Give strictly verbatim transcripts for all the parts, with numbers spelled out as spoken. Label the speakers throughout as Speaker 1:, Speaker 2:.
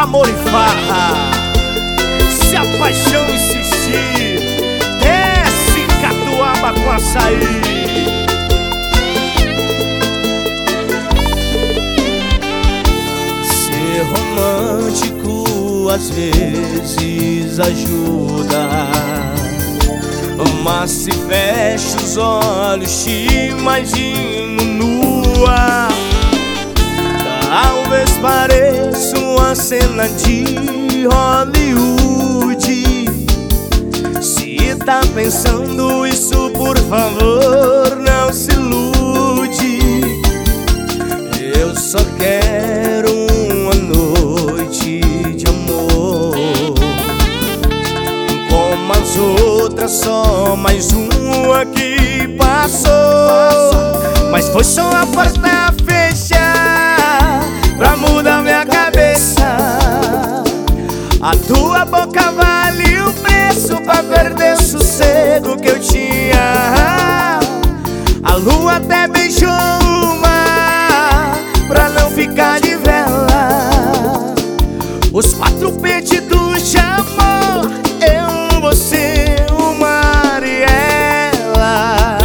Speaker 1: amor e farra. Se a paixão insistir, desce catuaba com açaí. Ser romântico às vezes ajuda, mas se fecha os olhos te imagino nua. Talvez pareça uma cena de Hollywood. Se tá pensando isso, por favor, não se ilude. Eu só quero uma noite de amor, como as outras, só mais uma que passou. Mas foi só a porta fechar pra mudar minha cabeça. A tua boca vale o preço pra perder o sossego que eu tinha. A lua até beijou o mar pra não ficar de vela. Os quatro pedidos de amor, eu, você, o mar e ela.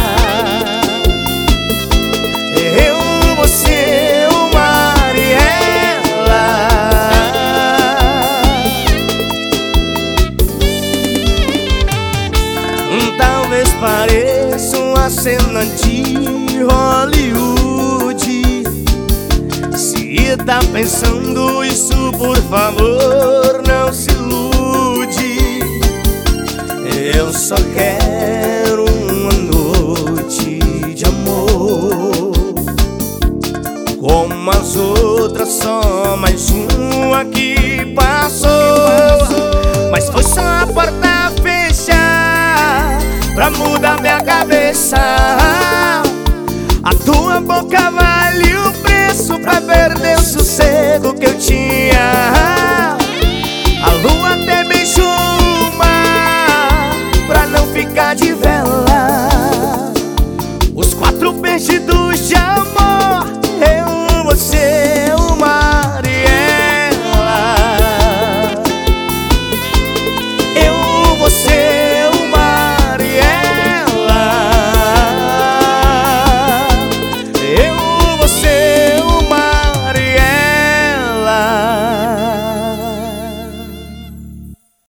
Speaker 1: Eu, você, o mar e ela. Talvez pareça uma cena de Hollywood. Se tá pensando isso, por favor, não se ilude. Eu só quero uma noite de amor, como as outras, só mais uma que passou. Mas foi só a porta fechar pra mudar minha cabeça. A tua boca vale o preço pra perder o sossego que